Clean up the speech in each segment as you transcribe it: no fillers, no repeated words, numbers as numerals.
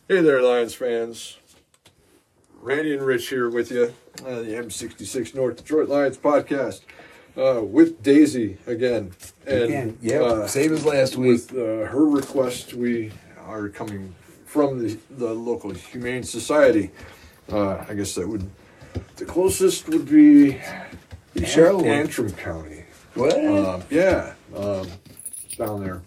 Hey there, Lions fans. Randy and Rich here with you, the M66 North Detroit Lions podcast, with Daisy again. And same as last week. With her request, we are coming from the local Humane Society. I guess the closest would be Charlotte, Antrim County. What? Down there.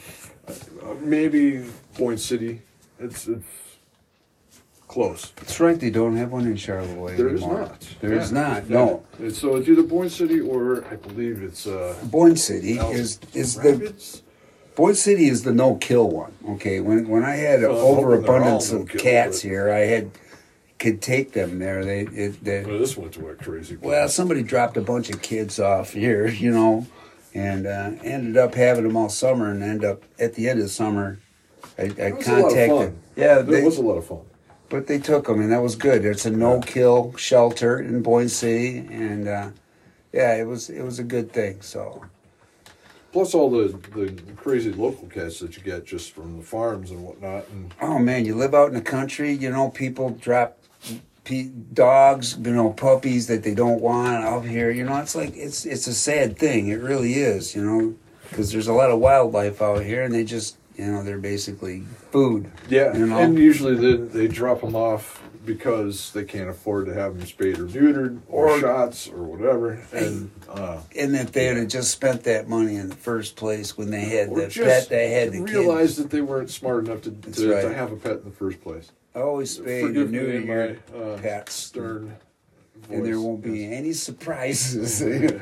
Maybe Boyne City. It's close. That's right, they don't have one in Charleroi There anymore. is not. There is not, no. So it's either Boyne City or I believe it's... Boyne City is Rabbits? Boyne City is the no-kill one, okay? When I had an overabundance of no-kill, cats here, could take them there. This one's went crazy. Well, somebody dropped a bunch of kids off here, and ended up having them all summer, and at the end of the summer, I contacted. Yeah, it was a lot of fun. But they took them, and that was good. It's a no-kill shelter in Boyne City, and it was a good thing. So, plus all the crazy local cats that you get just from the farms and whatnot. And oh man, you live out in the country. People drop dogs, puppies that they don't want out here. It's like it's a sad thing. It really is. Because there's a lot of wildlife out here, and they just. They're basically food. Yeah, and usually they drop them off because they can't afford to have them spayed or neutered or shots or whatever. And if they had just spent that money in the first place when they had the pet, they had the realized that they weren't smart enough to have a pet in the first place. Always spayed and neutered your pets. Stern voice. And there won't be any surprises.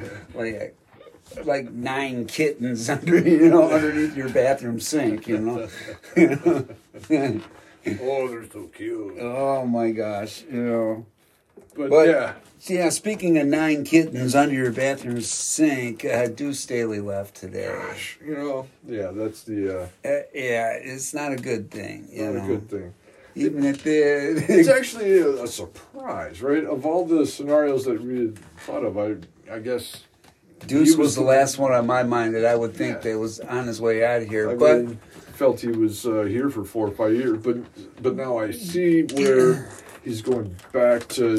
like 9 kittens underneath your bathroom sink, Oh, they're so cute. Oh my gosh, But yeah. Speaking of 9 kittens under your bathroom sink, Deuce Staley left today. Gosh, that's the. It's not a good thing. Not a good thing. Even if it's actually a surprise, right? Of all the scenarios that we had thought of, I guess. Deuce was the last one on my mind that I would think that was on his way out of here. I felt he was here for 4 or 5 years, but now I see where he's going back to.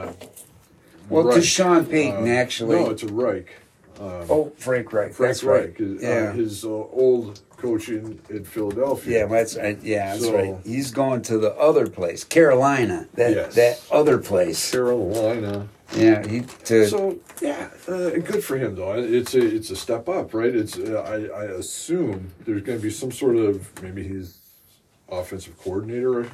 To Sean Payton, actually. No, it's a Reich. Frank Reich. Frank Reich. His old coach in Philadelphia. Yeah, that's right. He's going to the other place, Carolina. That other place, Carolina. Yeah, good for him though. It's a step up, right? I assume there's going to be some sort of maybe he's offensive coordinator.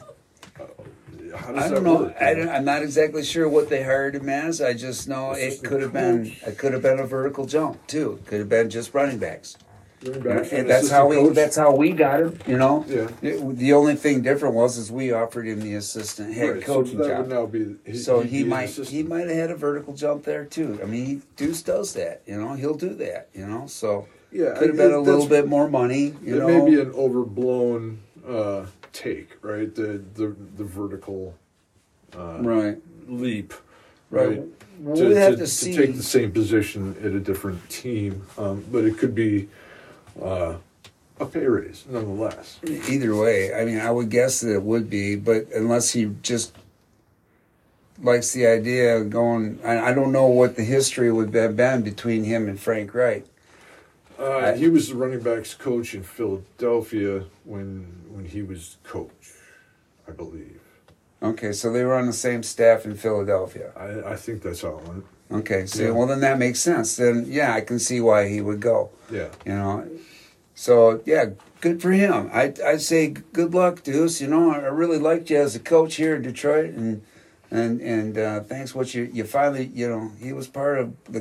How does that work? I'm not exactly sure what they hired him as. I just know it could have been a vertical jump too. It could have been just running backs. And that's how we got him. Yeah. The only thing different was we offered him the assistant head coaching job. Would now be he might have had a vertical jump there too. I mean, Deuce does that. He'll do that. So could have been a little bit more money. It may be an overblown take, right? The vertical leap, right? We'll have to see. To take the same position at a different team, but it could be. A pay raise, nonetheless. Either way, I mean, I would guess that it would be, but unless he just likes the idea of going, I don't know what the history would have been between him and Frank Reich. He was the running backs coach in Philadelphia when he was coach, I believe. Okay, so they were on the same staff in Philadelphia. I think that's how it went. Okay, well then that makes sense. Then I can see why he would go. Yeah. So good for him. I say good luck, Deuce. I really liked you as a coach here in Detroit, and thanks what you finally he was part of the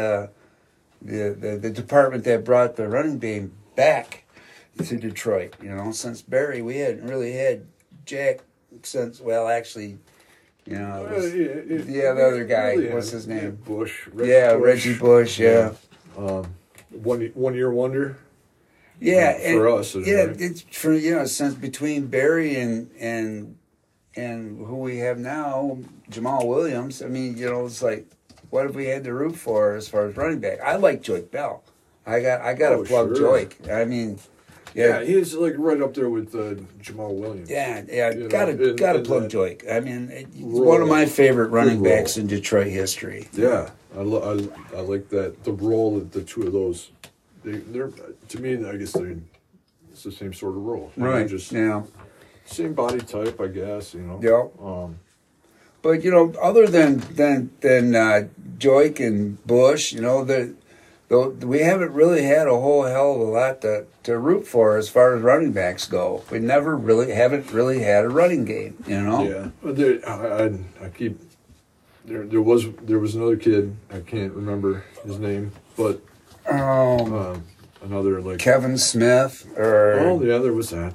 department that brought the running game back to Detroit. Since Barry, we hadn't really had Jack since actually. The other guy. Really what's his name? Bush. Reggie Bush. Yeah. 1 year wonder. Yeah, for us. It's for since between Barry and who we have now, Jamal Williams. I mean, it's like, what have we had to root for as far as running back? I like Joik Bell. I got to plug Joik. I mean, Yeah, he's like right up there with Jamal Williams. Yeah, You know, gotta in plug that Joik. I mean, he's role, one of my favorite running role. backs in Detroit history. Yeah, I like that the role that the two of those. They're to me, I guess it's the same sort of role. You know, Right. just Yeah. same body type, I guess. You know. Yeah. But other than Joik and Bush, we haven't really had a whole hell of a lot to root for as far as running backs go. We haven't really had a running game. Yeah, but I keep there was another kid, I can't remember his name, but another like Kevin Smith or yeah, there was that.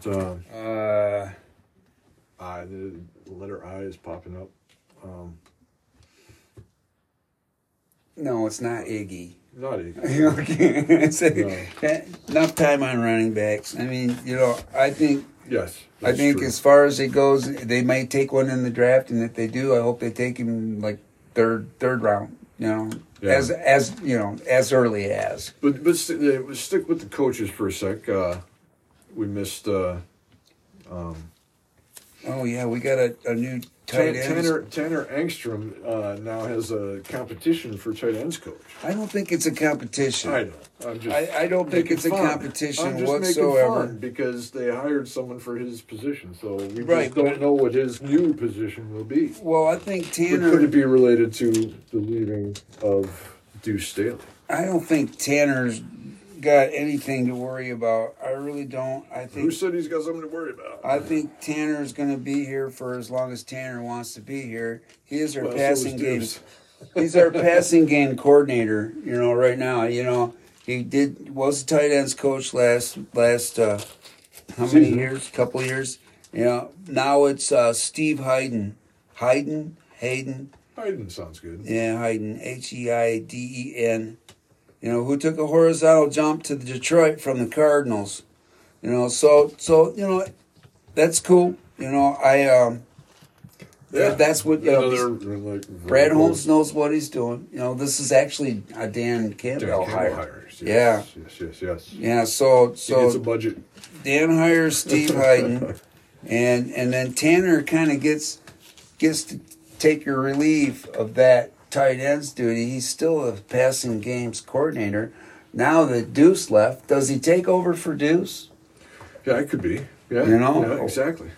The letter I is popping up. no, it's not Iggy. Not Iggy. Enough time on running backs. I mean, I think. Yes, I think true. as far as it goes, they might take one in the draft, and if they do, I hope they take him like third round. As early as. But stick with the coaches for a sec. We missed. Oh yeah, we got a new tight end. Tanner Engstrom now has a competition for tight ends coach. I don't think it's a competition. I know. I don't think it's a competition I'm just whatsoever. making fun because they hired someone for his position, so we Right, just don't know what his new position will be. Well, I think But Tanner. could it be related to the leaving of Deuce Staley? I don't think Tanner's got anything to worry about. I really don't. Who said he's got something to worry about? I think Tanner's going to be here for as long as Tanner wants to be here. He is our Well, so passing is game. Deuce. He's our passing game coordinator. Right now. He was a tight ends coach last how many Season. years? Couple years. Now it's Steve Hayden. Hayden. Hayden sounds good. Yeah, Hayden. Heiden. Who took a horizontal jump to Detroit from the Cardinals. So that's cool. That's what Brad Holmes knows what he's doing. This is actually a Dan Campbell hire. Yes. Yeah, so He gets a budget. Dan hires Steve Hayden, and then Tanner kind of gets to take your relief of that tight ends duty. He's still a passing games coordinator. Now that Deuce left, does he take over for Deuce? Yeah, it could be. Yeah, yeah, exactly.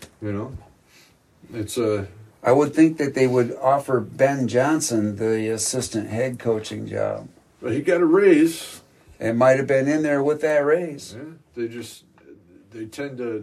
It's a. I would think that they would offer Ben Johnson the assistant head coaching job. But he got a raise. It might have been in there with that raise. Yeah, they tend to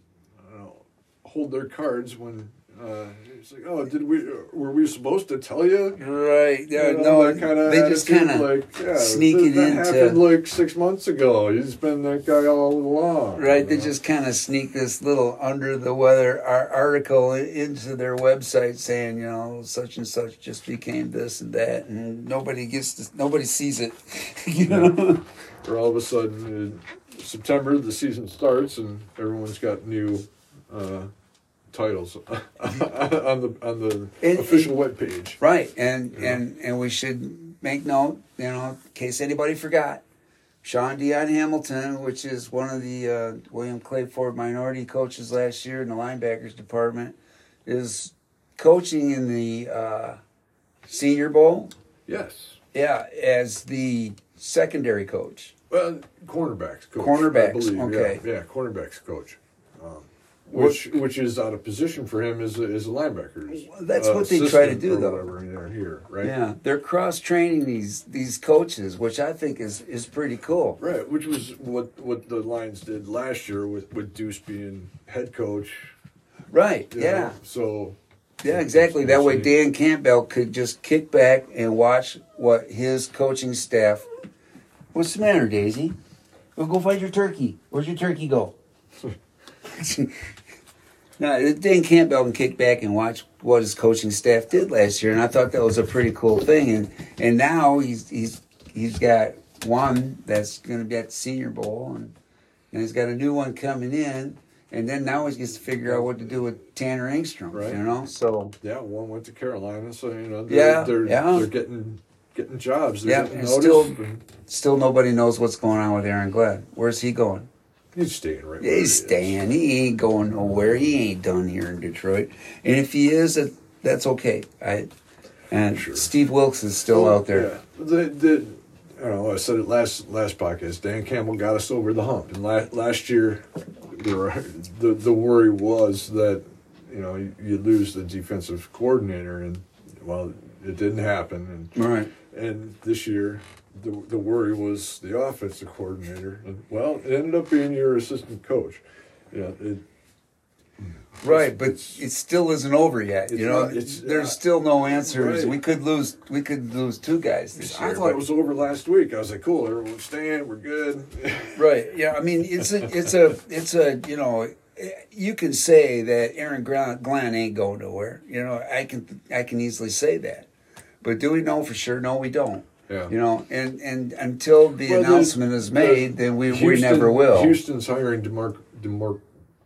hold their cards when it's like, oh, were we supposed to tell you? Right. Yeah. They just kind of sneak it that into. happened like 6 months ago. He's been that guy all along. Right. They just kind of sneak this little under the weather article into their website saying, such and such just became this and that, and nobody sees it. Or all of a sudden, in September the season starts and everyone's got new. Titles on the official webpage. Right, and we should make note, in case anybody forgot, Sean Dion Hamilton, which is one of the William Clay Ford minority coaches last year in the linebackers department, is coaching in the Senior Bowl. Yes. Yeah, as the secondary coach. Well, cornerbacks coach. Cornerbacks, I believe. okay. Yeah, cornerbacks coach. Which is out of position for him as a linebacker. That's what they try to do, or though. whatever in there, here, right? Yeah, they're cross training these coaches, which I think is pretty cool. Right, which was what the Lions did last year with Deuce being head coach. Right. You Yeah. know, so. Yeah, exactly. That way, Dan Campbell could just kick back and watch what his coaching staff. What's the matter, Daisy? Well, go find your turkey. Where's your turkey go? No, Dan Campbell can kick back and watch what his coaching staff did last year, and I thought that was a pretty cool thing. And now he's got one that's going to be at the Senior Bowl, and he's got a new one coming in, and then now he gets to figure out what to do with Tanner Engstrom. Right. So yeah, one went to Carolina, so they're getting jobs. They're getting noticed. Still nobody knows what's going on with Aaron Glenn. Where's he going? He's staying right. He's staying. He ain't going nowhere. He ain't done here in Detroit. And if he is, that's okay. And sure. Steve Wilkes is still out there. Yeah. I don't know. I said it last podcast. Dan Campbell got us over the hump, and last year, the worry was that you lose the defensive coordinator, and well, it didn't happen. And right. And this year, the worry was the offensive coordinator, and well, it ended up being your assistant coach. Right, but it still isn't over yet. There's still no answers. Right. We could lose 2 guys this year. I thought it was over last week. I was like, cool, everyone's staying, we're good. Right. Yeah. I mean, it's a you can say that Aaron Glenn ain't going nowhere. I can easily say that, but do we know for sure? No, we don't. Yeah. And until the announcement is made, then we never will. Houston's hiring DeMarco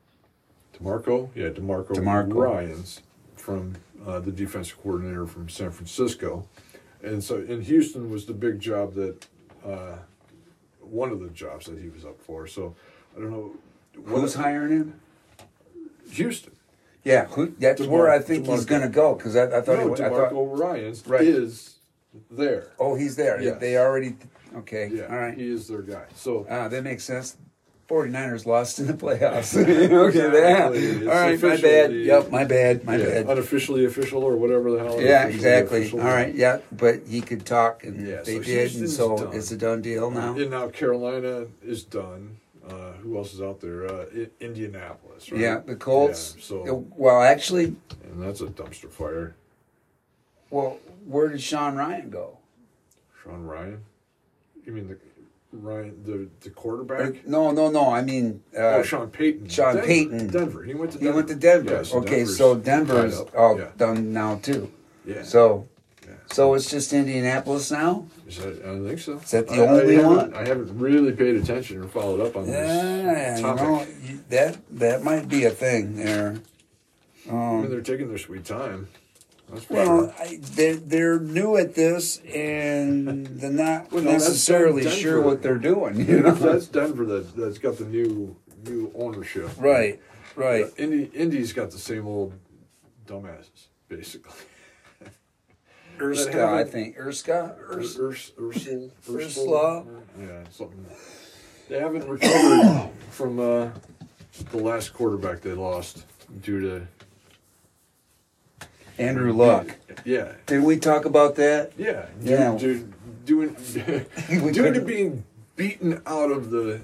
Ryans from the defensive coordinator from San Francisco, and Houston was the big job that one of the jobs that he was up for. So I don't know who's hiring him. Houston. Yeah, that's where I think he's going to go because I thought DeMarco Ryans is there. Oh, he's there. Yes. They already. Okay. Yeah, all right. He is their guy. So that makes sense. 49ers lost in the playoffs. Okay, all right, my bad. Yep, my bad. Unofficially official or whatever the hell. Yeah, exactly. All right, yeah, but he could talk, and they did, and so done. It's a done deal now. And now Carolina is done. Who else is out there? Indianapolis, right? Yeah, the Colts. Yeah, well, actually. And that's a dumpster fire. Well, where did Sean Ryan go? Sean Ryan? You mean the quarterback? No. I mean, Sean Payton. Denver. He went to Denver. Yeah, okay, so Denver's done now too. Yeah. So it's just Indianapolis now? I don't think so. Is that the only one? I haven't really paid attention or followed up on this topic. That might be a thing there. I mean, they're taking their sweet time. Well, sure. They're new at this, and they're not necessarily sure what they're doing. That's Denver that's got the new ownership. Right. Indy's got the same old dumbasses, basically. Ursula, I think. Ursula? Yeah, something. They haven't recovered from the last quarterback they lost due to Andrew Luck. Yeah. Did we talk about that? Yeah. Doing to being beaten out of the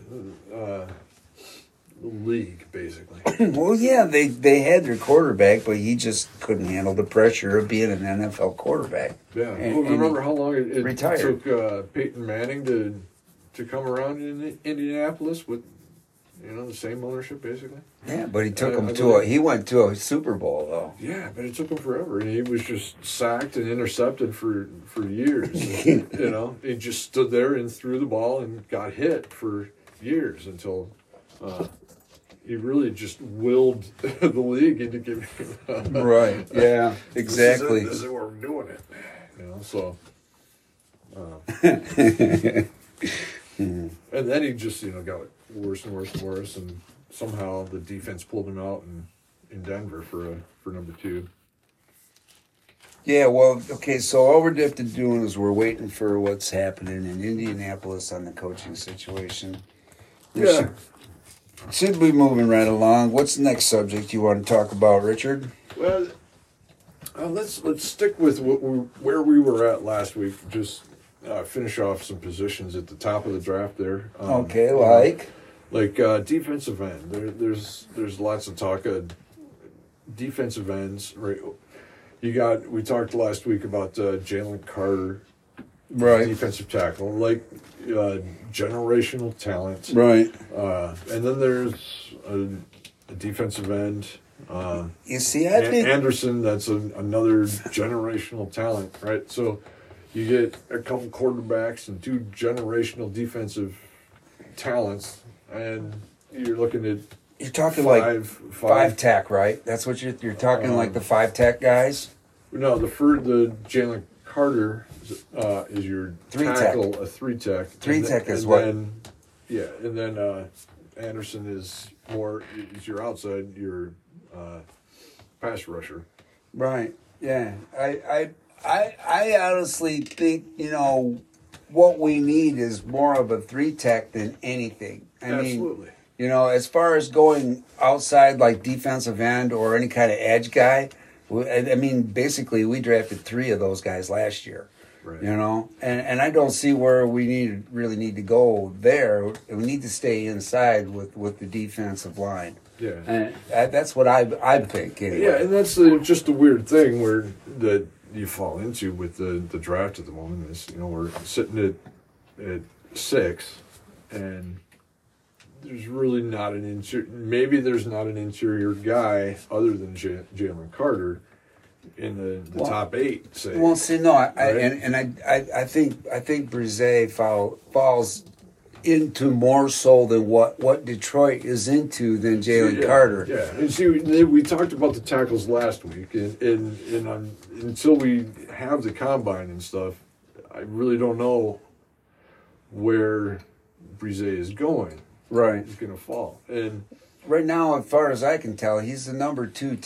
league, basically. Well, yeah, they had their quarterback, but he just couldn't handle the pressure of being an NFL quarterback. Yeah. Remember how long it took Peyton Manning to come around in Indianapolis with the same ownership, basically? Yeah, but he took him he went to a Super Bowl, though. Yeah, but it took him forever. And he was just sacked and intercepted for years. He just stood there and threw the ball and got hit for years until he really just willed the league into giving him right, yeah, exactly. This is where we're doing it. So... and then he just, got worse and worse and worse, and somehow the defense pulled him out in Denver for number 2. Yeah, well, okay, so all we're doing is we're waiting for what's happening in Indianapolis on the coaching situation. Should be moving right along. What's the next subject you want to talk about, Richard? Well, let's stick with where we were at last week. Just finish off some positions at the top of the draft there. Okay, like defensive end. There's lots of talk of defensive ends. Right. We talked last week about Jalen Carter, right? Defensive tackle, generational talent, right? And then there's a defensive end. You see, I think Anderson. That's another generational talent, right? So you get a couple quarterbacks and 2 generational defensive talents, and you're looking at five tech, right? That's what you're talking like the 5 tech guys. No, the Jalen Carter is your 3 tackle, tech. a 3 tech. 3 tech is what? And then Anderson is your outside, your pass rusher. Right. Yeah. I honestly think, what we need is more of a 3-tech than anything. Absolutely. As far as going outside like defensive end or any kind of edge guy, basically we drafted 3 of those guys last year. Right. And I don't see where we really need to go there. We need to stay inside with the defensive line. Yeah. And that's what I think anyway. Yeah, and that's just the weird thing that you fall into with the draft at the moment is, we're sitting at 6, and there's really not maybe there's not an interior guy other than Jalen Carter in the top 8. Say. Well, see, no, I think Brise falls into more so than what Detroit is into than Jalen Carter. Yeah, and see, we talked about the tackles last week, and until we have the combine and stuff, I really don't know where Brise is going. Right, he's going to fall, and right now, as far as I can tell, he's the number 2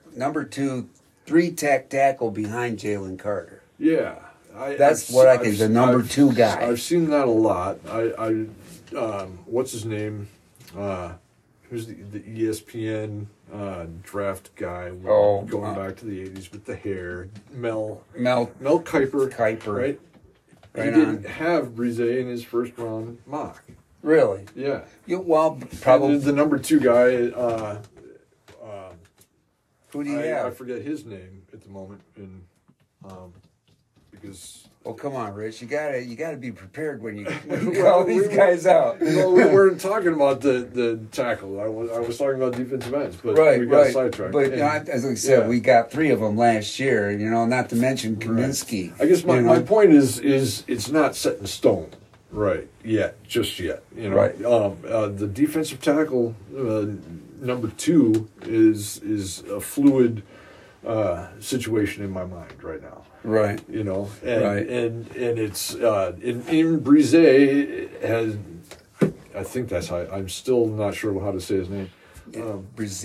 3-tech tackle behind Jalen Carter. Yeah. That's what I think, the number 2 guy. I've seen that a lot. What's his name? Who's the ESPN draft guy going back to the 80s with the hair? Mel Kiper. Right? He didn't have Brise in his first round mock. Really? Yeah. Probably. And the number 2 guy, who do you have? I forget his name at the moment, and because. Well, come on, Rich. You gotta be prepared when you call these guys out. Well, we weren't talking about the tackle. I was talking about defensive ends, but we got sidetracked. But as I said, we got 3 of them last year. Not to mention Kaminsky. Right. I guess my point is it's not set in stone, right? Just yet. Right. The defensive tackle number 2 is a fluid situation in my mind right now. Right. And it's in Brise has, I think that's how, I'm still not sure how to say his name. Brise.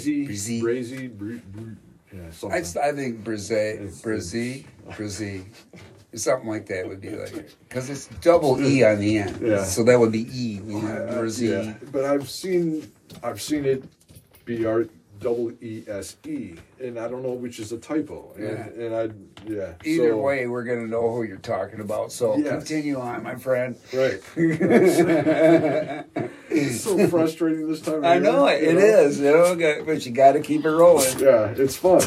I think Brise. Something like that would be like, because it's double E on the end. Yeah. So that would be E. Brise. Yeah. But I've seen it be double ESE, and I don't know which is a typo. Either way, we're gonna know who you're talking about. So continue on, my friend. Right. It's so frustrating this time of year. I know it. It is. But you got to keep it rolling. Yeah, it's fun.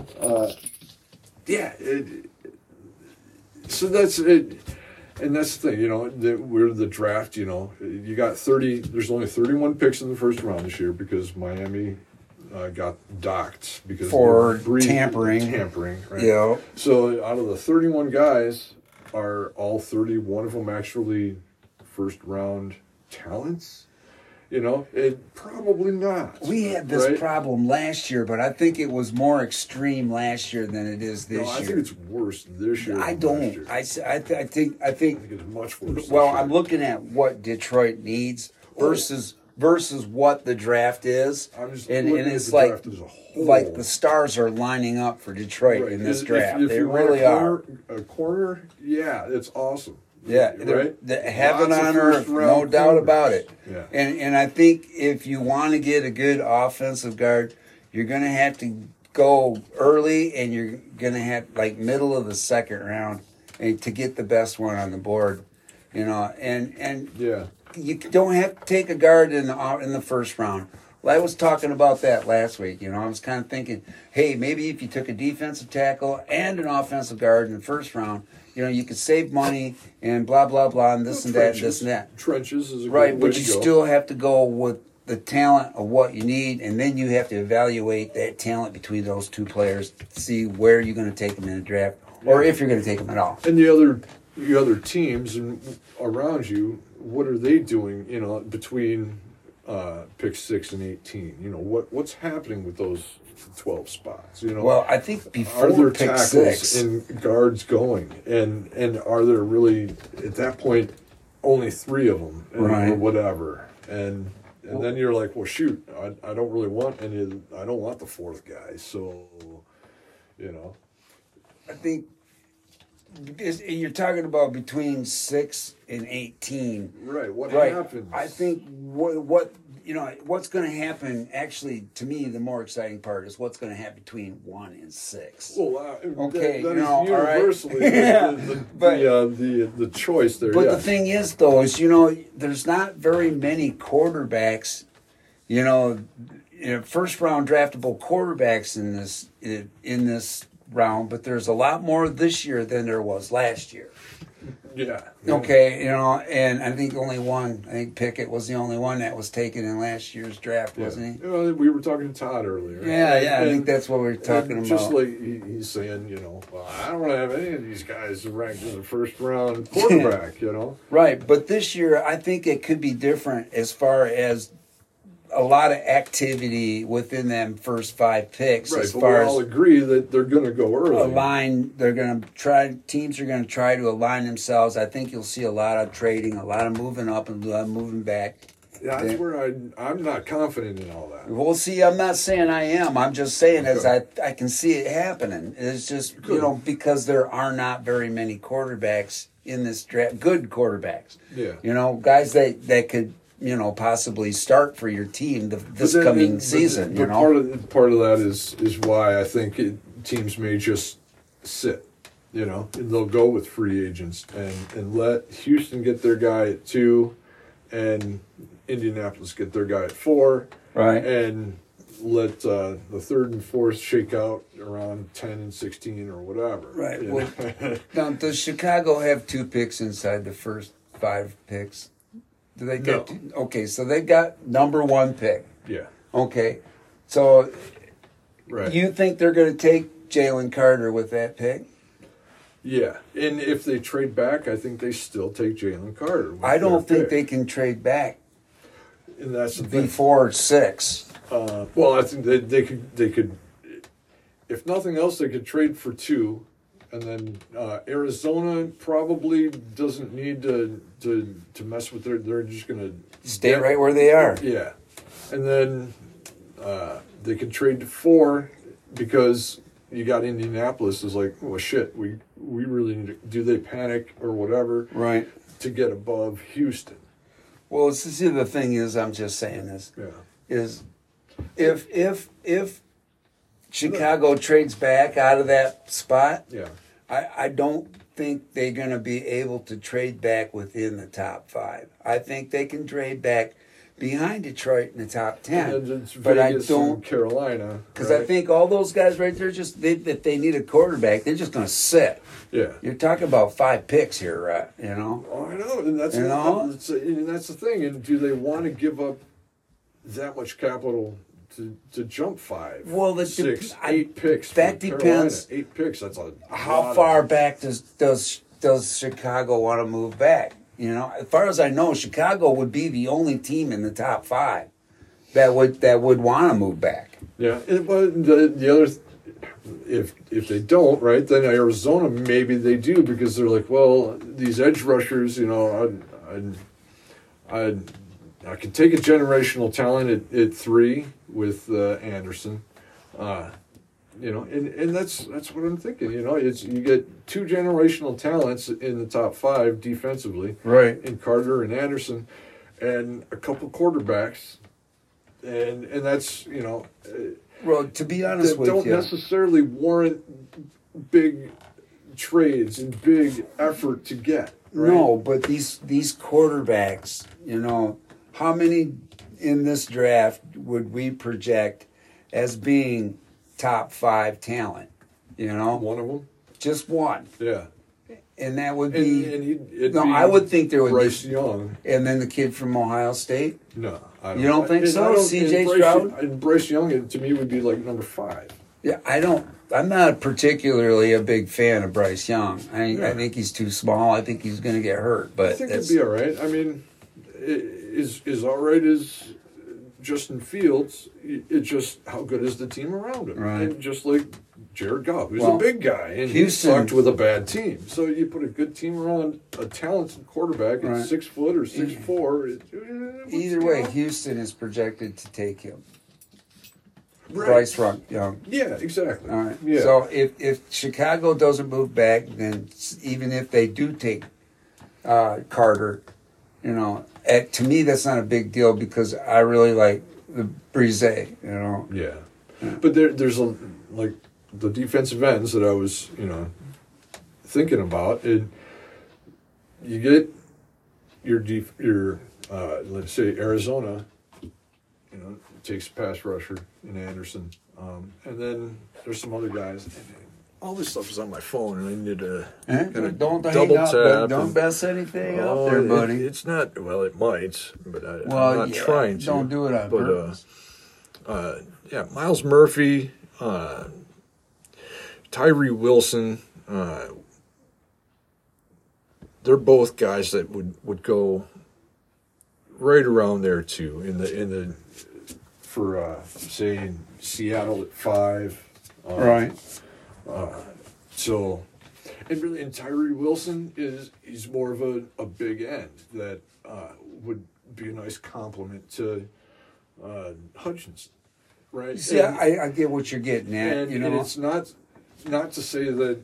So that's it. And that's the thing, we're the draft, you got 30, there's only 31 picks in the first round this year because Miami got docked because for tampering, right? Yeah. So out of the 31 guys, are all 31 of them actually first round talents? It probably not. We had this problem last year, but I think it was more extreme last year than it is this year. I think it's worse this year. I don't. Last year. I think it's much worse. Well, I'm looking at what Detroit needs versus what the draft is, and it's like the stars are lining up for Detroit in this draft. If they you really are. A corner, it's awesome. Yeah, heaven on earth, no doubt about it. Yeah. And I think if you want to get a good offensive guard, you're going to have to go early, and you're going to have middle of the second round and to get the best one on the board. And you don't have to take a guard in the first round. Well, I was talking about that last week. I was kind of thinking, hey, maybe if you took a defensive tackle and an offensive guard in the first round, you could save money and blah, blah, blah, and this and that and this and that. Trenches is a good right, way but to you go. still have to go with the talent of what you need, and then you have to evaluate that talent between those 2 players to see where you're going to take them in the draft, or if you're going to take them at all. And the other teams around you, what are they doing, between pick 6 and 18? What's happening with those 12 spots? Well, I think before are there pick tackles 6 and guards going, and are there really at that point only 3 of them, or whatever? And And then you're like, well, shoot, I don't really want I don't want the fourth guy. So, you know. I think you're talking about between 6 and 18. Right. What Right. happens? I think what you know what's going to happen. Actually, to me, the more exciting part is what's going to happen between 1 and 6. Well, Okay, that you know, is all right. universally Yeah, the choice there. But yeah. the thing is, though, is there's not very many quarterbacks. First round draftable quarterbacks in this round, but there's a lot more this year than there was last year. Yeah. Okay, and I think Pickett was the only one that was taken in last year's draft, wasn't he? Well, we were talking to Todd earlier. Yeah, I think that's what we were talking about. Just like he's saying, well, I don't want to have any of these guys ranked as a first round quarterback, Right, but this year I think it could be different as far as a lot of activity within them first 5 picks. Right, as but far we all agree that they're going to go early. Teams are going to try to align themselves. I think you'll see a lot of trading, a lot of moving up and a lot of moving back. Yeah, that's where I'm not confident in all that. Well, see, I'm not saying I am. I'm just saying as I can see it happening. It's just, because there are not very many quarterbacks in this draft, good quarterbacks. Yeah. Guys that could, possibly start for your team this coming season. But part of that is why I think teams may just sit. And they'll go with free agents and let Houston get their guy at 2, and Indianapolis get their guy at 4, right? And let the 3rd and 4th shake out around 10 and 16 or whatever. Right. Well, now, does Chicago have 2 picks inside the first 5 picks? Do they get? No. Okay, so they got number 1 pick. Yeah. Okay, so right. You think they're going to take Jalen Carter with that pick? Yeah, and if they trade back, I think they still take Jalen Carter. I don't think they can trade back. And that's the thing. Before 6. Well, I think they could, if nothing else, they could trade for 2, and then Arizona probably doesn't need to mess with they're just going to stay right where they are. Yeah, and then they could trade to 4 because you got Indianapolis is like, well, shit, we really need to, do they panic or whatever, right, to get above Houston? Well, see, the thing is, I'm just saying this. Yeah. Is if Chicago trades back out of that spot, Yeah. I don't think they're going to be able to trade back within the top 5. I think they can trade back behind Detroit in the top 10. And it's but Vegas I don't, and Carolina. because right? I think all those guys right there, if they need a quarterback, they're just going to sit. Yeah. You're talking about 5 picks here, right? Oh, I know, and that's and that's the thing. And do they want to give up that much capital to jump 5? Well, 6, 8 picks. That for depends. Carolina. 8 picks. That's a How far back does Chicago want to move back? As far as I know, Chicago would be the only team in the top 5 that would want to move back. Yeah, but the other, if they don't, right, then Arizona maybe they do, because they're like, well, these edge rushers, I can take a generational talent at 3 with Anderson, and that's what I'm thinking. It's you get 2 generational talents in the top 5 defensively, right? In Carter and Anderson, and a couple quarterbacks, and that's Well, to be honest with you, don't necessarily warrant big trades and big effort to get. Right? No, but these quarterbacks, how many in this draft would we project as being top 5 talent? One of them, just one. Yeah, and that would be. I would think there would Bryce be Young, and then the kid from Ohio State. No, I don't. You don't think so? C.J. Stroud and Bryce Young to me would be like number 5. Yeah, I don't. I'm not particularly a big fan of Bryce Young. I think he's too small. I think he's going to get hurt. But I think he'd be all right. I mean, is all right as Justin Fields. It's just how good is the team around him, right? And just like Jared Goff, who's Well, a big guy, and Houston- he sucked with a bad team. So you put a good team around a talented quarterback at Right. 6 foot or 6'4". Either way, Houston is projected to take him. Right. Bryce Young. Yeah, exactly. All right. Yeah. So if Chicago doesn't move back, then even if they do take Carter, you know, to me that's not a big deal because I really like the Brise, you know. Yeah. But there's like the defensive ends that I was, thinking about. You get your let's say Arizona, takes a pass rusher in Anderson, and then there's some other guys. All this stuff is on my phone, and I need to kinda Don't double hang up, tap. don't mess anything up there, buddy. It's not. Well, it might, but I'm Well, not yeah, trying to. don't do it on purpose. Miles Murphy, Tyree Wilson, they're both guys that would go right around there too. For say Seattle at 5, Right. So, and Tyree Wilson he's more of a big end that would be a nice compliment to Hutchinson, right? See, I get what you're getting at, And you know. it's not to say that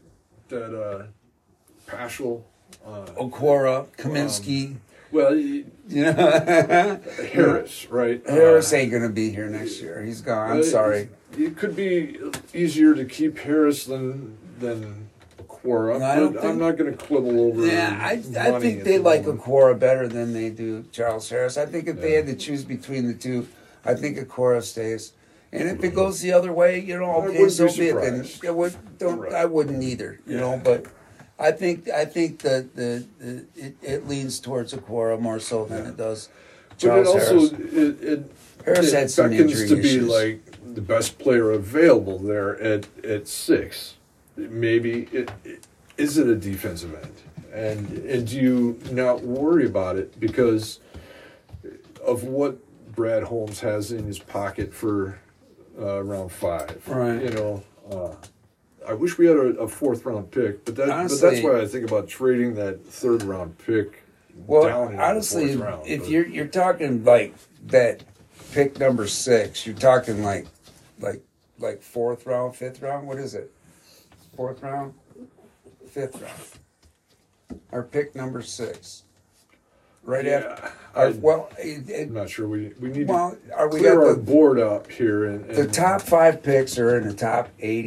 Paschal, Okwara, Kaminsky, well, you know. Harris, right? Harris ain't going to be here next year. He's gone. I'm sorry. It could be easier to keep Harris than Okwara. No, I don't but think- I'm not going to quibble over. Yeah, I money think at they the like moment. Okwara better than they do Charles Harris. I think if they had to choose between the two, I think Okwara stays. And if it goes the other way, you know, I okay, wouldn't so be be it. Then surprised. Right. I wouldn't either, you know. But I think that it leans towards Okwara more so than it does But it Charles also Harris. Harris had some beckons injury to be issues. like the best player available there at 6. Maybe is it a defensive end, and do you not worry about it because of what Brad Holmes has in his pocket for round 5? Right. I wish we had a 4th round pick, but Honestly, that's why I think about trading that 3rd round pick. Well, down into honestly, the 4th round, if but- you're talking like that pick number 6, you're talking like 4th round, 5th round. What is it? 4th round, 5th round. Our pick number 6, right Yeah, after. I'm not sure we need Well, to are we clear got our the board up here and the top 5 picks are in the top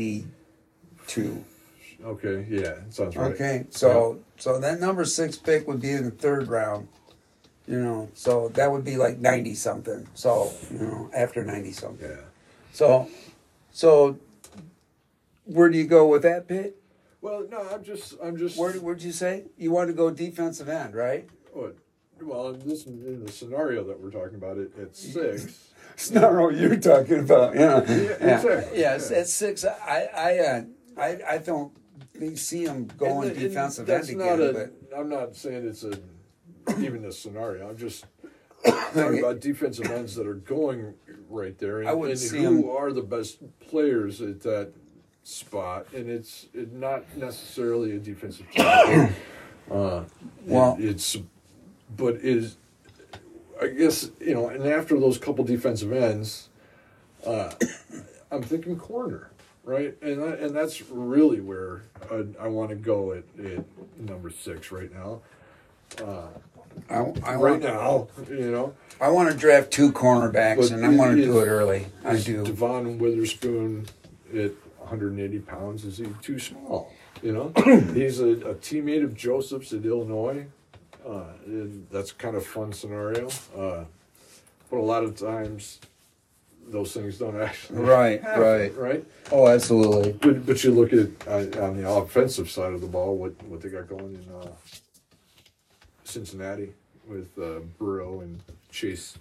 82. Okay, yeah, it sounds right. Okay, so that number 6 pick would be in the 3rd round. You know, so that would be like 90 something. So, after 90 something. Yeah. So where do you go with that pick? Well, no, I'm just. Where'd you say? You want to go defensive end, right? Well, in the scenario that we're talking about, at 6. It's not what you're talking about. Yeah. Exactly. Yeah, at 6, I don't see him going And defensive that's end not again. I'm not saying it's even a scenario. I'm just talking about defensive ends that are going right there, and, I would and see who him- are the best players at that spot, and it's not necessarily a defensive tackle. Well- But I guess and after those couple defensive ends, I'm thinking corner, right? And that's really where I want to go at number 6 right now. I Right now, I want to draft 2 cornerbacks, But and I want to is- do it early. I is do. Devon Witherspoon at 180 pounds, is he too small? He's a teammate of Joseph's at Illinois. And that's kind of a fun scenario. But a lot of times, those things don't actually Right, happen, right? Oh, absolutely. But you look at on the offensive side of the ball, what they got going in Cincinnati with Burrow and Chase.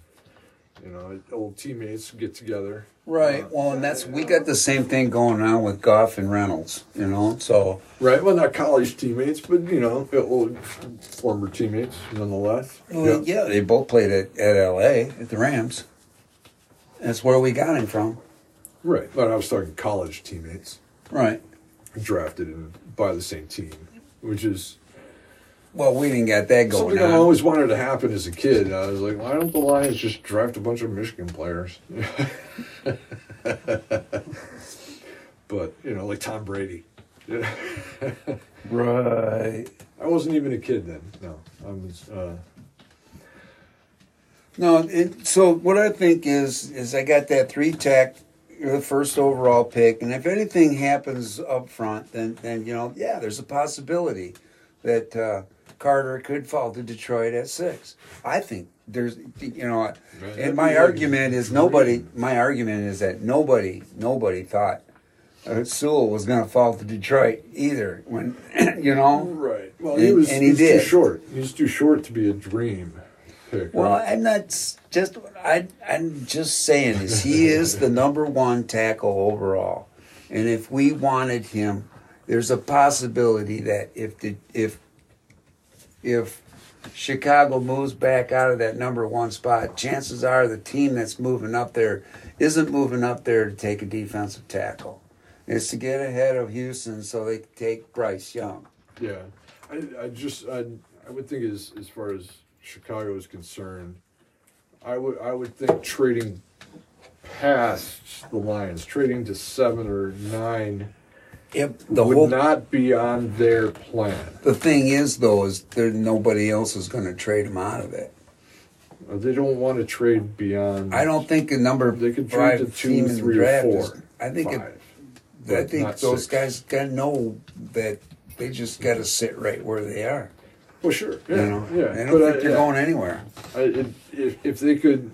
Old teammates get together. Right. Well, and we got the same thing going on with Goff and Reynolds. So Right. Well, not college teammates, but old former teammates nonetheless. yeah, they both played at LA at the Rams. That's where we got him from. Right. But I was talking college teammates. Right. drafted by the same team, which is Well, we didn't get that going something on. I always wanted to happen as a kid. I was like, why don't the Lions just draft a bunch of Michigan players? But, like Tom Brady. Right. I wasn't even a kid then. No, I was. No, so what I think is I got that 3-tech, the first overall pick, and if anything happens up front, then yeah, there's a possibility that Carter could fall to Detroit at 6. I think there's, and my argument is that nobody thought Sewell was going to fall to Detroit either. When Right. Well, he he's did. too short. He's too short to be a dream pick. Well, right? I'm just saying is he is the number 1 tackle overall, and if we wanted him, there's a possibility that if Chicago moves back out of that number 1 spot, chances are the team that's moving up there isn't moving up there to take a defensive tackle. It's to get ahead of Houston so they can take Bryce Young. Yeah, I would think as far as Chicago is concerned, I would think trading past the Lions, trading to 7 or 9, would not be on their plan. The thing is, though, is nobody else is going to trade him out of it. They don't want to trade beyond. I don't think a number They could trade to 5 2, team in the 3, draft or is. 4. I think 5, I think not those 6. guys got to know that they just got to sit right where they are. Well, sure. Yeah, Yeah. I don't think they're going anywhere. If they can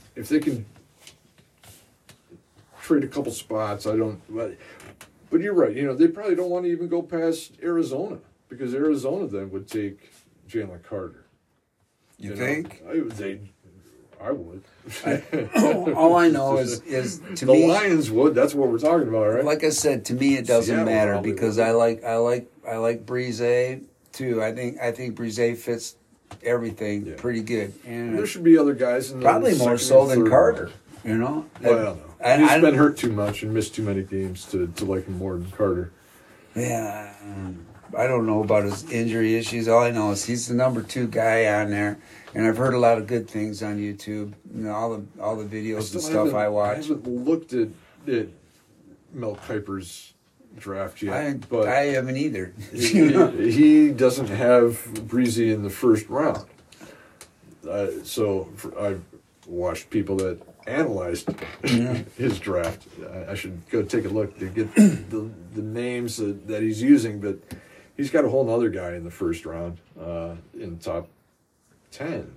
trade a couple spots, I don't. But you're right. They probably don't want to even go past Arizona because Arizona then would take Jalen Carter. You think? I would. All I know is to the me, Lions would. That's what we're talking about, right? like I said, to me it doesn't Seattle matter probably because would. I like Breeze too. I think Breeze fits everything pretty good, and There should be other guys in the probably more second so and than third Carter. round. Well, I don't know. He's been hurt too much and missed too many games to like him more than Carter. Yeah, I don't know about his injury issues. All I know is he's the number 2 guy on there, and I've heard a lot of good things on YouTube. All the videos and stuff I watch. I haven't looked at Mel Kiper's draft yet, but I haven't either. he doesn't have Breezy in the first round. So I've watched people that analyzed his draft. I should go take a look to get the names that he's using, but he's got a whole other guy in the first round in the top 10.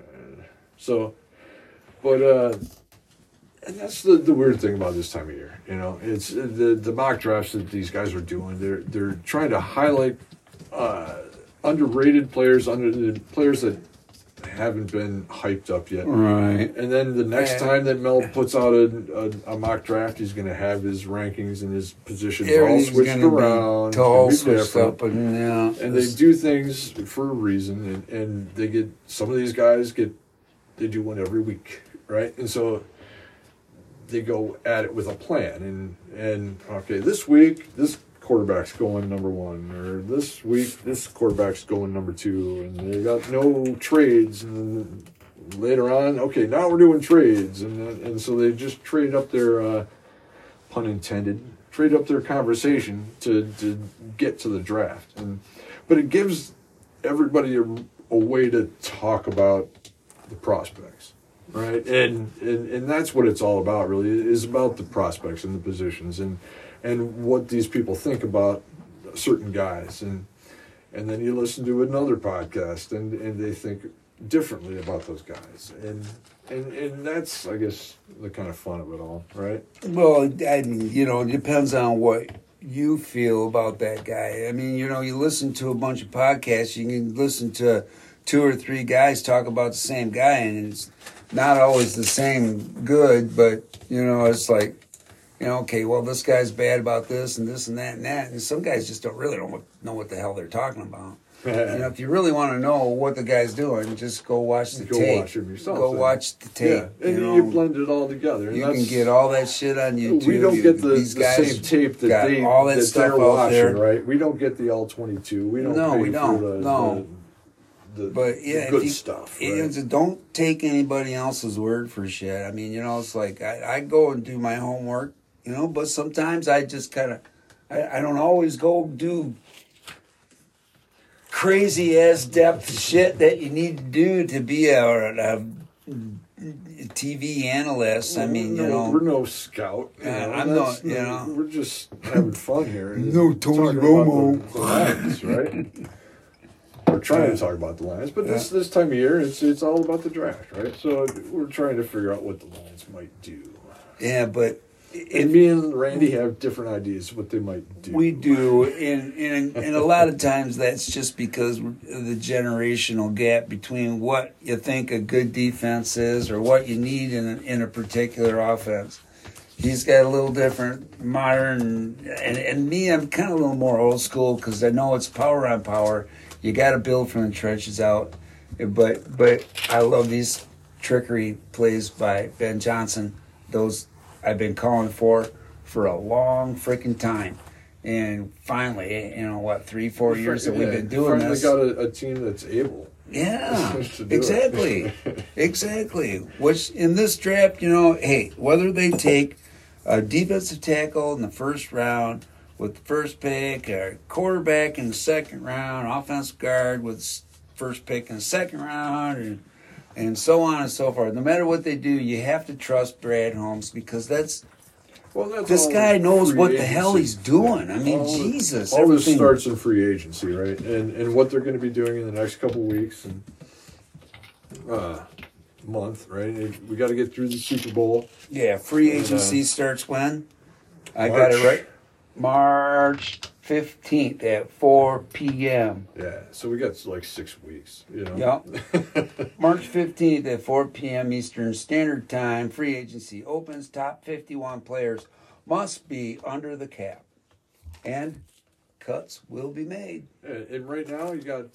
And that's the weird thing about this time of year. It's the mock drafts that these guys are doing. They're trying to highlight underrated players, the players that haven't been hyped up yet. Right. And then the next time that Mel puts out a mock draft, he's going to have his rankings and his positions all switched around. All switched up, and they do things for a reason, and they get some of these guys they do one every week, right? And so they go at it with a plan, and okay, this week this quarterback's going number 1, or this week this quarterback's going number 2, and they got no trades, and then later on, okay, now we're doing trades, and so they just trade up their pun intended, trade up their conversation to get to the draft, but it gives everybody a way to talk about the prospects. Right, and that's what it's all about. Really, it is about the prospects and the positions, and what these people think about certain guys, and then you listen to another podcast, and they think differently about those guys, and that's, I guess, the kind of fun of it all, right? Well, it depends on what you feel about that guy. I mean, you listen to a bunch of podcasts, you can listen to 2 or 3 guys talk about the same guy, and it's not always the same good, but, it's like, okay, well, this guy's bad about this and this and that and that. And some guys just don't know what the hell they're talking about. if you really want to know what the guy's doing, just go watch the tape. Go watch him yourself. Go watch the tape. Yeah, and you blend it all together. And you can get all that shit on YouTube. We don't get the same tape that they all that stuff they're out watching, there. right? We don't get the L22. We don't. No, pay we don't. For the good stuff. Right? Don't take anybody else's word for shit. I mean, it's like I go and do my homework, but sometimes I just kind of, I don't always go do crazy ass depth shit that you need to do to be a TV analyst. I mean, we're no scout. I'm not. We're just having fun here. No Tony Romo, the Lions, right? We're trying to talk about the Lions, but this time of year, it's all about the draft, right? So we're trying to figure out what the Lions might do. Yeah, but me and Randy have different ideas of what they might do. We do, and a lot of times that's just because of the generational gap between what you think a good defense is or what you need in a particular offense. He's got a little different, modern, and me, I'm kind of a little more old school because I know it's power on power. You got to build from the trenches out, but I love these trickery plays by Ben Johnson. Those I've been calling for a long freaking time, and finally, 3-4 years that we've been doing this. Finally got a team that's able. Yeah, exactly, exactly. Which in this draft, hey, whether they take a defensive tackle in the first round with the first pick, a quarterback in the second round, offensive guard with first pick in the second round, and so on and so forth. No matter what they do, you have to trust Brad Holmes because this guy knows what the hell he's doing. I mean, Jesus. All this starts in free agency, right? And what they're going to be doing in the next couple of weeks and month, right? We got to get through the Super Bowl. Yeah, free agency starts when? I got it right. March 15th at 4 p.m. Yeah, so we got like 6 weeks, Yep. March 15th at 4 p.m. Eastern Standard Time. Free agency opens. Top 51 players must be under the cap. And cuts will be made. And right now you got...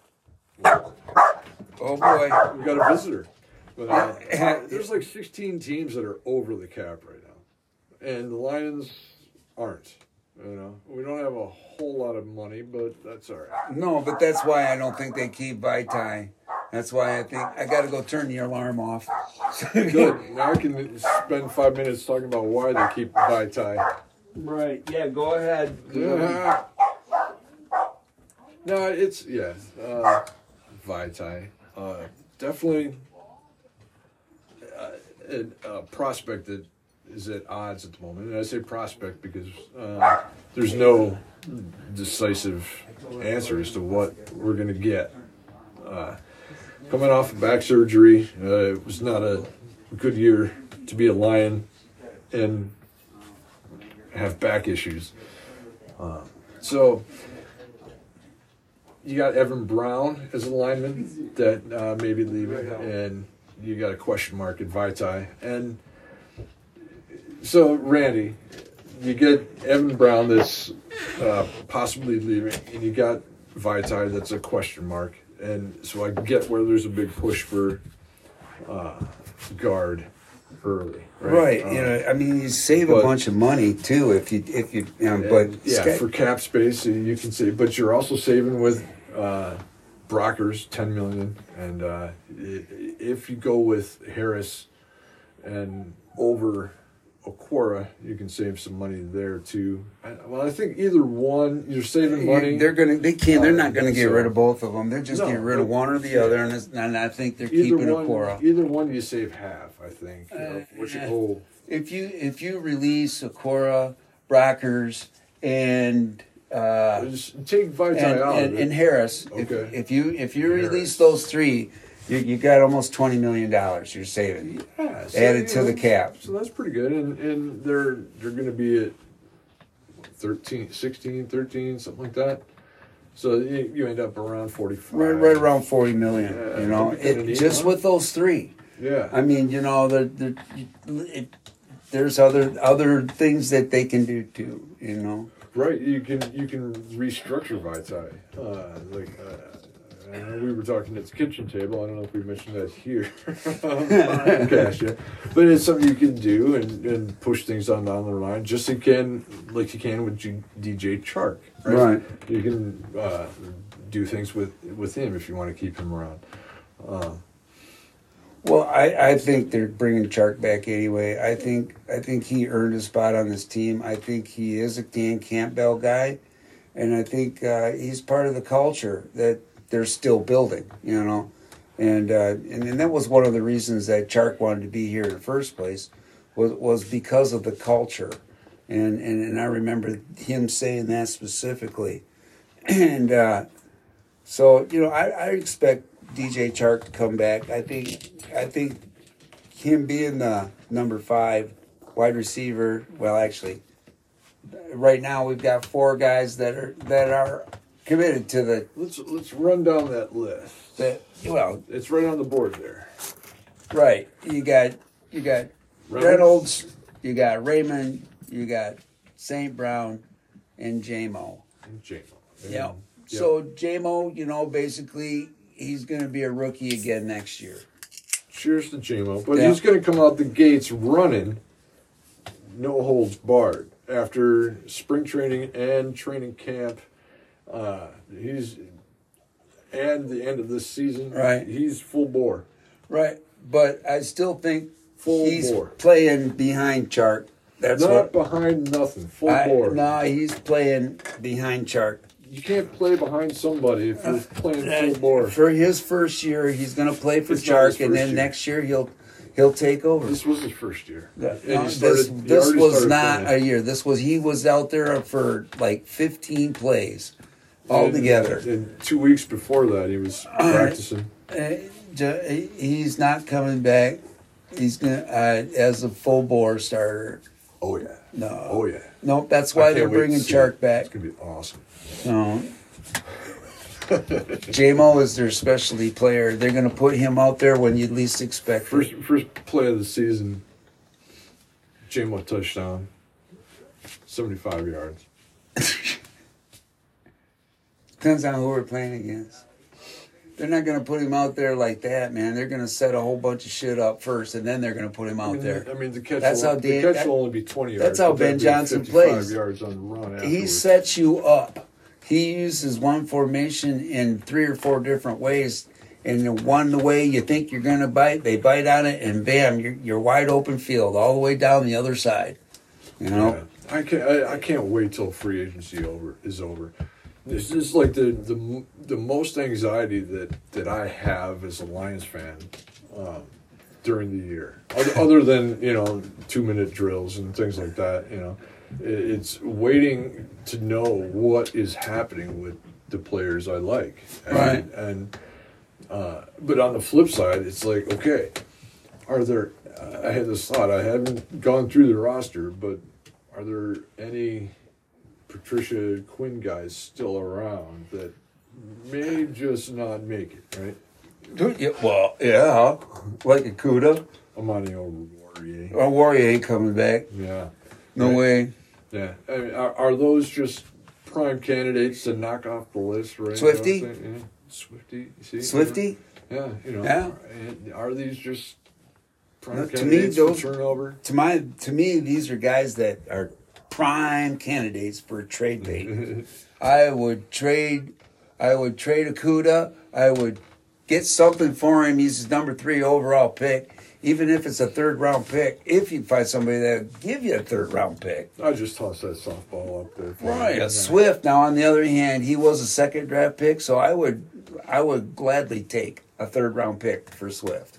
oh, boy. We got a visitor. But, there's like 16 teams that are over the cap right now. And the Lions aren't. We don't have a whole lot of money, but that's all right. No, but that's why I don't think they keep Vaitai. That's why I think I got to go turn the alarm off. Good. Now I can spend 5 minutes talking about why they keep Vaitai. Right. Yeah. Go ahead. Yeah. No, it's Vaitai. Definitely a prospect that is at odds at the moment. And I say prospect because there's no decisive answer as to what we're going to get. Coming off of back surgery, it was not a good year to be a Lion and have back issues. So you got Evan Brown as a lineman that may be leaving, and you got a question mark at Vaitai. And so, Randy, you get Evan Brown that's possibly leaving, and you got Vaitai that's a question mark. And so I get where there's a big push for guard early. Right. I mean, you save a bunch of money too if you for cap space you can save, but you're also saving with Brockers $10 million, and if you go with Harris and over Okwara, you can save some money there too. I think either one, you're saving money. They're not gonna get rid of both of them. They're just getting rid of one or the other, and I think they're keeping Okwara. Either one, you save half. I think. If you release Okwara, Brockers, and just take Vaitai out and Harris, okay. If you release those three, you got almost $20 million you're saving added to the cap. So that's pretty good, and they're going to be at 16, 13, something like that. So you end up around 45. Right around 40 million. Just with those three. Yeah. I mean, there's other things that they can do too. You know. Right, you can restructure Vitae. I know we were talking at the kitchen table. I don't know if we mentioned that here on the podcast yet, but it's something you can do and push things on down the line, just like you can with DJ Chark. Right. You can do things with him if you want to keep him around. Well, I think they're bringing Chark back anyway. I think he earned a spot on this team. I think he is a Dan Campbell guy, and I think he's part of the culture that they're still building. You know, and that was one of the reasons that Chark wanted to be here in the first place was because of the culture, and I remember him saying that specifically, and so you know I expect DJ Chark to come back. I think him being the number 5 wide receiver. Well, actually, right now we've got 4 guys that are committed to the. Let's run down that list. It's right on the board there. Right, you got Reynolds, you got Raymond, you got St. Brown, and J-Mo. Yeah. So J-Mo, you know, basically. He's going to be a rookie again next year. Cheers to J-Mo. But he's going to come out the gates running, no holds barred. After spring training and training camp, and the end of this season, right? He's full bore. Right. But I still think he's playing behind Chark. That's not behind nothing. Full bore. No, he's playing behind Chark. You can't play behind somebody if you're playing full bore. For his first year, he's going to play for Chark, and then next year he'll take over. This was his first year. This was not a year. He was out there for like 15 plays altogether. And 2 weeks before that, he was practicing. He's not coming back. He's going as a full bore starter. Oh yeah. No. Oh yeah. No, that's why they're bringing Chark back. It's gonna be awesome. No. J-Mo is their specialty player. They're going to put him out there when you least expect it. First play of the season, J-Mo touchdown, 75 yards. Depends on who we're playing against. They're not going to put him out there like that, man. They're going to set a whole bunch of shit up first, and then they're going to put him out there. I mean, the catch will only be 20 yards. That's how Ben Johnson plays. 55 yards on the run afterwards. He sets you up. He uses one formation in 3 or 4 different ways, and the way you think you're going to bite, they bite on it, and bam, you're wide open field all the way down the other side. You know, yeah. I can't wait till free agency is over. This is like the most anxiety that I have as a Lions fan during the year, other than 2-minute drills and things like that. It's waiting to know what is happening with the players I like, right? But on the flip side, it's like, okay, are there? I had this thought. I haven't gone through the roster, but are there any Patricia Quinn guys still around that may just not make it, right? Yeah, well, yeah, like Akuda. Amani Warrior. Warrior coming back. Yeah. No way. Yeah. I mean, are those just prime candidates to knock off the list, right? Swifty? Yeah. Swifty, you see? Swifty? Yeah, Yeah. Are these just prime candidates for turnover? To me, these are guys that are prime candidates for trade bait. I would trade Akuda. I would get something for him. He's his number 3 overall pick, even if it's a 3rd round pick. If you find somebody that will give you a 3rd round pick, I just toss that softball up there. Right, Swift. Now, on the other hand, he was a 2nd draft pick, so I would gladly take a 3rd round pick for Swift.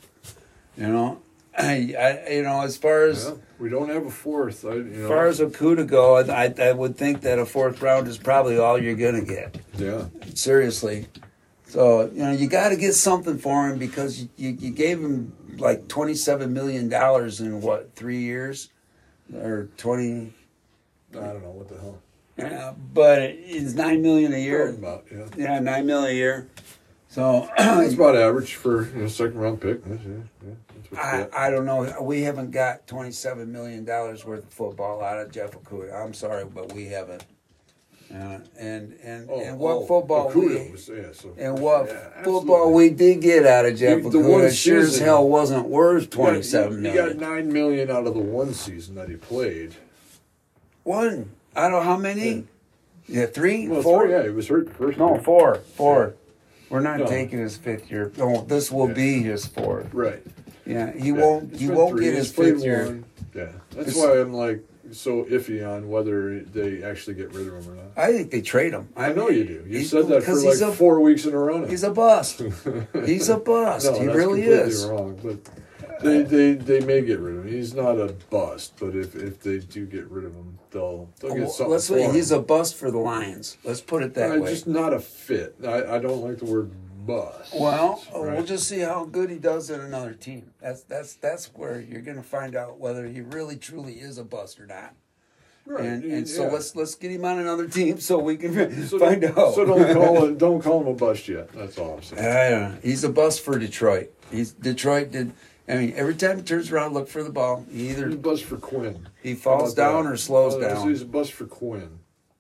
As far as we don't have a 4th. As far as Akuda go, I would think that a 4th round is probably all you're gonna get. Yeah, seriously. So you got to get something for him because you gave him like $27 million in what 3 years or 20? I don't know what the hell. Yeah, but it's $9 million a year. About, yeah, $9 million a year. So That's about average for second round pick. That's what you get. I don't know. We haven't got $27 million worth of football out of Jeff Okudah. I'm sorry, but we haven't. And what football Okuda football we did get out of Jeff Okuda sure as season, hell wasn't worth $27 million. He got $9 million out of the one season that he played. One. I don't know how many. Yeah, three, Well, four. yeah, he was hurt the first. No, year. four. Yeah. We're not No. taking his fifth year. No, this will be his fourth. Right. Yeah, he Yeah. won't. He's He been won't three. get He's his played fifth year. one. Yeah, that's It's- why I'm like so iffy on whether they actually get rid of him or not. I think they trade him. I know you do. You he's- said that for because like 4 weeks in a row now. He's a bust. He's a bust. No, He that's really completely is. wrong. But they may get rid of him. He's not a bust, but if they do get rid of him, they'll get something for him. He's a bust for the Lions. Let's put it that way. Just not a fit. I don't like the word bust. Well, right? we'll just see how good he does in another team. That's where you're going to find out whether he really truly is a bust or not. Right. And so yeah. let's get him on another team so we can So find don't- out. So don't call him a bust yet. That's all I'm saying. He's a bust for Detroit. Detroit did. I mean, every time he turns around, look for the ball. He He's either a bust for Quinn. he falls How about down that? or slows Oh, down. He's a bust for Quinn.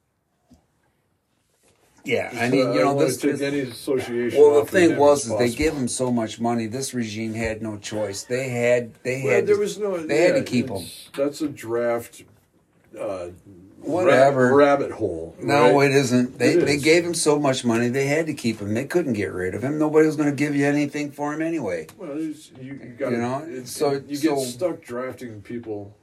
Yeah, I mean, I you know, don't this. take any association. Well, the off of thing him was, as is they possible. give him so much money. This regime had no choice. They had. Well, there was no. They had to keep him. That's a draft. Whatever. Rabbit hole. No, right? it isn't. They It they is. gave him so much money. They had to keep him. They couldn't get rid of him. Nobody was going to give you anything for him anyway. Well, you got You know, so- you so- get stuck drafting people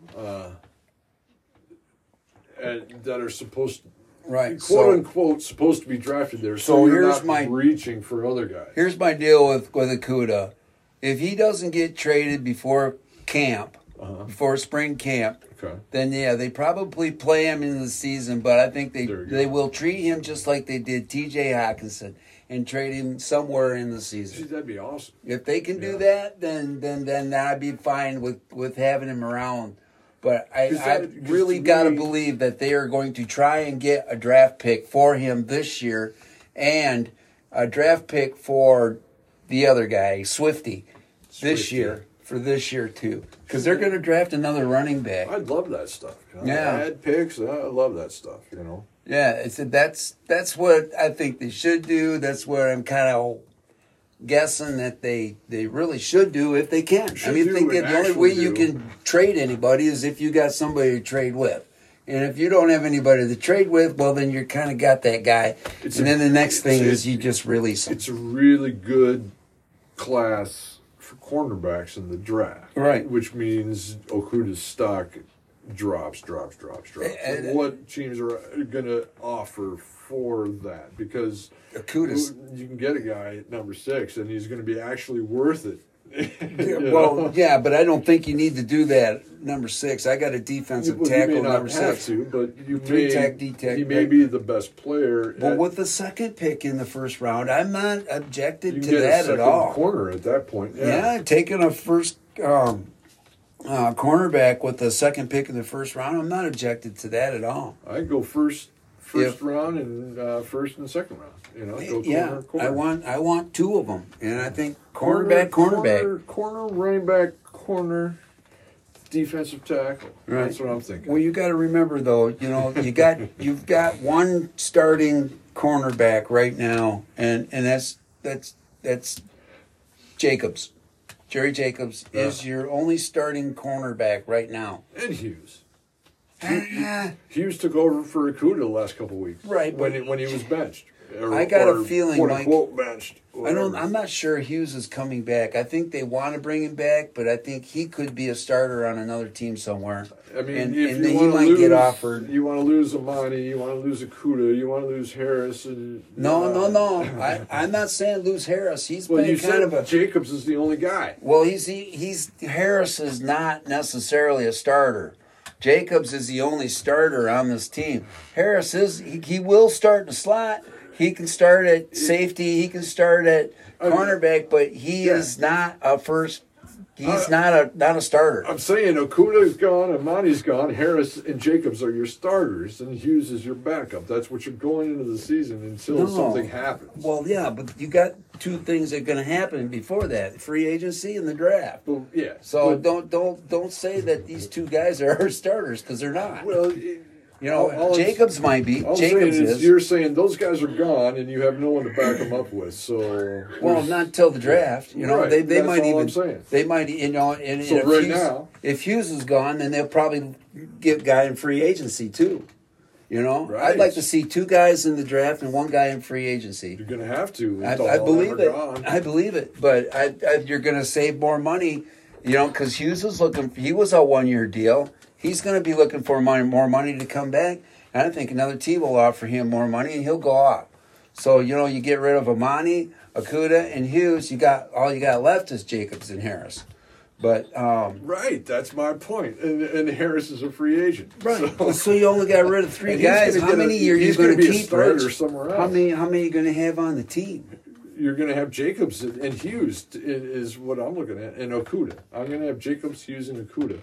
that are supposed, Right. quote So unquote, supposed to be drafted there. So you're here's not my- reaching for other guys. here's my deal with Okuda. If he doesn't get traded before camp, before spring camp, Okay. then yeah, they probably play him in the season. But I think There you they go. will treat him just like they did T.J. Hawkinson and trade him somewhere in the Gee, season. that'd be awesome. If they can do Yeah. that, then I'd be fine with having him around. But I 'Cause really to got to me- believe that they are going to try and get a draft pick for him this year, and a draft pick for the other guy, Swifty, this Swifty. year. For this year too, because they're going to draft another running back. I'd love that stuff. You know? Yeah. Ad picks. I love that stuff. You know. Yeah, it's that's what I think they should do. That's what I'm kind of guessing that they really should do if they can. I Should mean, do think and that the only way actually you do. can trade anybody is if you got somebody to trade with. And if you don't have anybody to trade with, well, then you're kind of got that guy. It's and a- then the next thing it's- is you just release him. It's a really good class for cornerbacks in the draft. Right. Which means Okuda's stock drops. And- And what teams are going to offer for that? Because Okuda's- you can get a guy at number 6 and he's going to be actually worth it. You know? Well, yeah, but I don't think you need to do that. Number 6, I got a defensive Well, you tackle. may not Number have 6. to, but you Three may, tech, D-tech, he may right. be the best player. Well, at- with the second pick in the first round, I'm not you objected can to get a that second at all. corner at that point. Yeah, taking a first cornerback with the second pick in the first round, I'm not objected to that at all. I'd go first If- round and first and second round. You know, go Yeah, corner. I want two of them, and I think cornerback. corner, running back, corner, defensive tackle. Right. That's what I'm thinking. Well, you got to remember though, you've got one starting cornerback right now, and that's Jacobs. Jerry Jacobs is your only starting cornerback right now. And Hughes. Ah, Hughes took over for Okuda the last couple of weeks. Right, when but- when he was benched. I got a feeling, quote Mike- unquote benched. whatever. I'm not sure Hughes is coming back. I think they want to bring him back, but I think he could be a starter on another team somewhere. I mean, and if and you he want might to lose, get offered. you want to lose Amani, you want to lose Okuda, you want to lose Harris, and No. I'm not saying lose Harris. He's Well, you been kind said of a. Jacobs is the only guy. Well, he's Harris is not necessarily a starter. Jacobs is the only starter on this team. Harris he will start in the slot. He can start at safety. He can start at cornerback, but he Yeah. is not a first He's not a starter. I'm saying Okuda's gone, Amani's gone, Harris and Jacobs are your starters, and Hughes is your backup. That's what you're going into the season until something happens. Well, yeah, but you got two things that are going to happen before that: free agency and the draft. Well, yeah. So don't say that these two guys are our starters, because they're not. Well, Jacobs might be. Jacobs is. You're saying those guys are gone, and you have no one to back them up with. So not until the draft. Right, they might all even. I'm saying. They might, And so if now, if Hughes is gone, then they'll probably get a guy in free agency too. Right. I'd like to see two guys in the draft and one guy in free agency. You're going to have to. I believe it. I believe it. But you're going to save more money, because Hughes was he was a 1-year deal. He's going to be looking for more money to come back. And I think another team will offer him more money, and he'll go off. So, you get rid of Amani, Okuda, and Hughes. All you got left is Jacobs and Harris. But right, that's my point. And Harris is a free agent. Right. So you only got rid of 3 guys. How many are you going to keep? Starter somewhere else. How many are you going to have on the team? You're going to have Jacobs and Hughes is what I'm looking at, and Okuda. I'm going to have Jacobs, Hughes, and Okuda.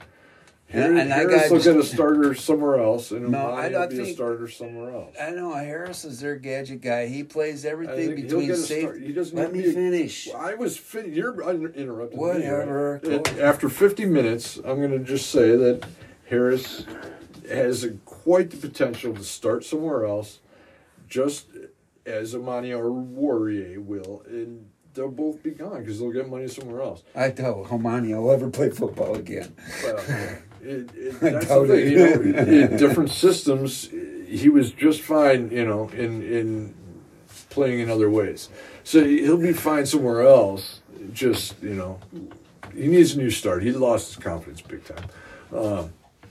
Harris will get a starter somewhere else, and Amani will be a starter somewhere else. I know Harris is their gadget guy. He plays everything between safety. He doesn't. Let me finish. You're interrupting. Whatever. Me, right? After 50 minutes, I'm going to just say that Harris has quite the potential to start somewhere else, just as Amani or Warrior will, and they'll both be gone because they'll get money somewhere else. I doubt Amani will ever play football again. Well, that's the thing, in different systems, he was just fine, in playing in other ways. So he'll be fine somewhere else. Just, he needs a new start. He lost his confidence big time.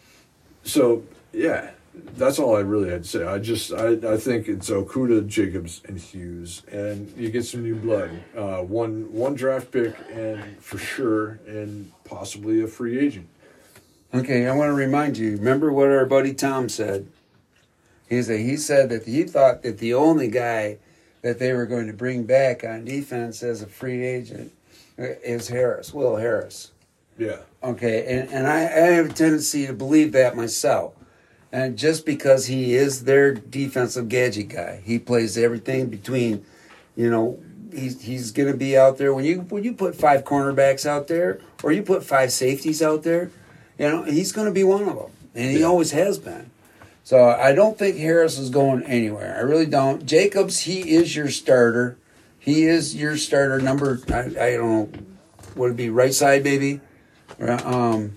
That's all I really had to say. I think it's Okuda, Jacobs, and Hughes, and you get some new blood. One draft pick, and for sure, and possibly a free agent. Okay, I want to remind you. Remember what our buddy Tom said. He said that he thought that the only guy that they were going to bring back on defense as a free agent is Will Harris. Yeah. Okay, and I have a tendency to believe that myself. And just because he is their defensive gadget guy, he plays everything between, he's going to be out there. When you put 5 cornerbacks out there, or you put 5 safeties out there, he's going to be one of them. And he always has been. So I don't think Harris is going anywhere. I really don't. Jacobs, he is your starter. He is your starter number, I don't know, would it be right side maybe? And